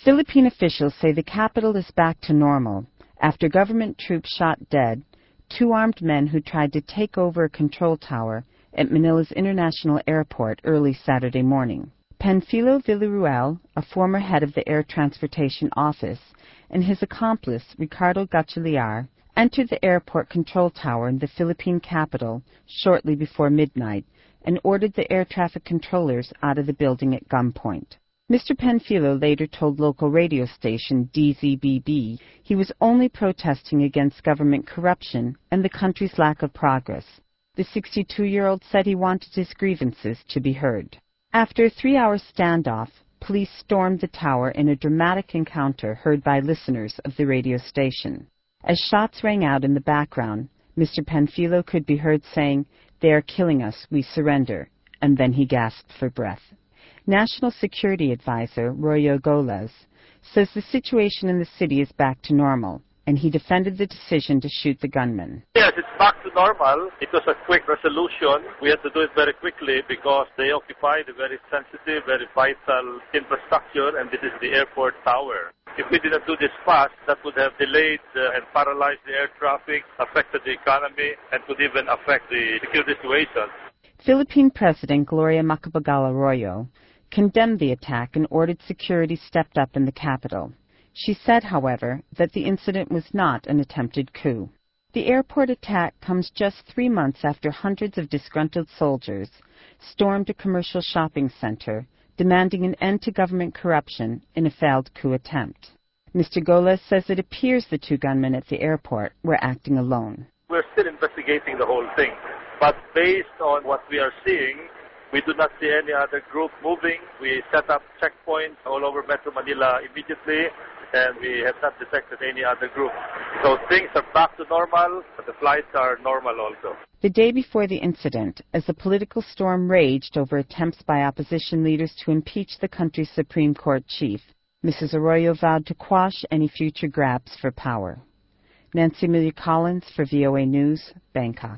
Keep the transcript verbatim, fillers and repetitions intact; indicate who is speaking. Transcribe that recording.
Speaker 1: Philippine officials say the capital is back to normal after government troops shot dead two armed men who tried to take over a control tower at Manila's International Airport early Saturday morning. Panfilo Villaruel, a former head of the Air Transportation Office, and his accomplice, Ricardo Gatchaliar, entered the airport control tower in the Philippine capital shortly before midnight and ordered the air traffic controllers out of the building at gunpoint. Mister Panfilo later told local radio station D Z B B he was only protesting against government corruption and the country's lack of progress. The sixty-two-year-old said he wanted his grievances to be heard. After a three-hour standoff, police stormed the tower in a dramatic encounter heard by listeners of the radio station. As shots rang out in the background, Mister Panfilo could be heard saying, "They are killing us, we surrender," and then he gasped for breath. National Security Advisor Royo Golas says the situation in the city is back to normal, and he defended the decision to shoot the gunman.
Speaker 2: Yes, it's back to normal. It was a quick resolution. We had to do it very quickly because they occupied a very sensitive, very vital infrastructure, and this is the airport tower. If we didn't do this fast, that would have delayed uh, and paralyzed the air traffic, affected the economy, and could even affect the security situation.
Speaker 1: Philippine President Gloria Macapagal-Arroyo condemned the attack and ordered security stepped up in the capital. She said, however, that the incident was not an attempted coup. The airport attack comes just three months after hundreds of disgruntled soldiers stormed a commercial shopping center, demanding an end to government corruption in a failed coup attempt. Mister Golas says it appears the two gunmen at the airport were acting alone.
Speaker 2: We're still investigating the whole thing, but based on what we are seeing, we do not see any other group moving. We set up checkpoints all over Metro Manila immediately, and we have not detected any other group. So things are back to normal, but the flights are normal also.
Speaker 1: The day before the incident, as the political storm raged over attempts by opposition leaders to impeach the country's Supreme Court chief, Missus Arroyo vowed to quash any future grabs for power. Nancy Amelia Collins for V O A News, Bangkok.